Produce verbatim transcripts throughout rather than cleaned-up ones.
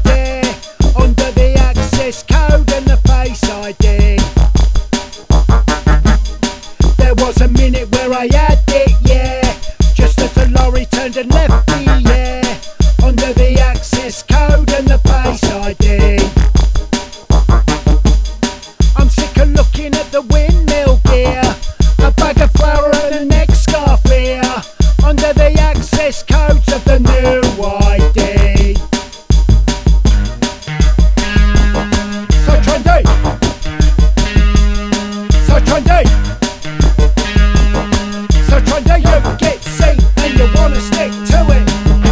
yeah, under the access code and the Face I D. There was a minute where I had it, yeah, just as the lorry turned and left me, yeah, under the access code and the Face I D. I'm sick of looking at the windmill gear, a bag of flour and a neck scarf here, under the access codes of the new I D. So trendy, so trendy, so trendy, you get seen and you wanna stick to it.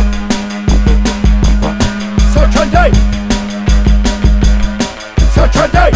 So trendy, so trendy,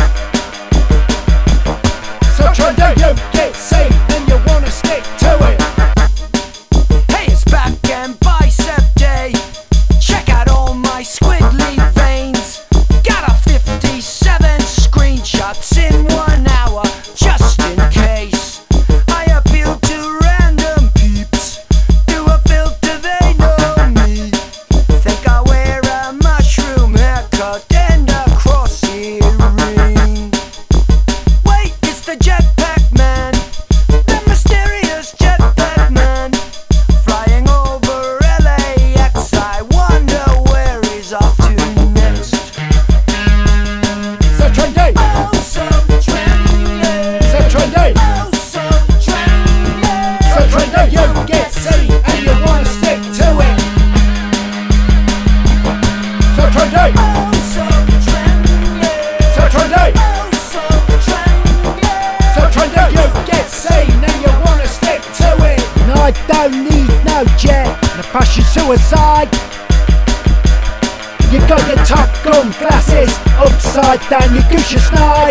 so trendy, you get seen and you wanna stick to it. Hey, it's back and bicep day. Check out all my squiggly veins. Got a fifty-seven screenshots in one hour, just in case. I appeal to random peeps. Do a filter, they know me. Think I wear a mushroom haircut and a cross earring. Wait, it's the jetpack man, the mysterious jetpack man, flying over L A X. I wonder where he's off to next. So trendy, Oh, so trendy. so trendy, Oh, so trendy. so trendy, you get seen and you wanna stick to it. So trendy, Oh, so trendy. so trendy, Oh, so trendy. so trendy, you get seen and you wanna stick to it. No, I don't need no jet to pass you suicide. You got your Top Gun glasses upside down, you goose your snide.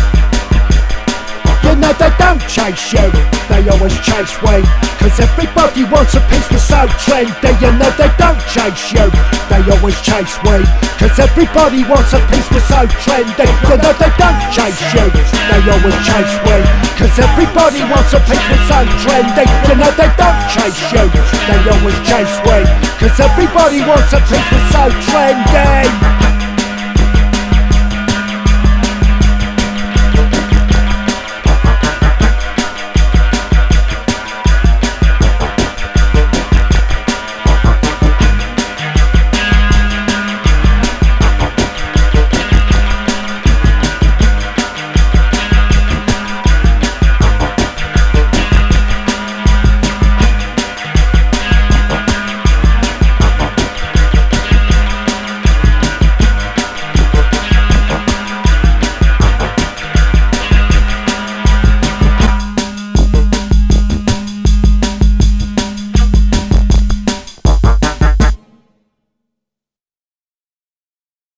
You know they don't chase you, they always chase we. Cause everybody wants a piece, we're so trendy. You know they don't chase you, they always chase we. Cause everybody wants a piece, we're so trendy. You know they don't chase you, they always chase we. Cause everybody wants a piece, we're so trendy. You know they don't chase you, they always chase we. Cause everybody wants a piece, we're so trendy.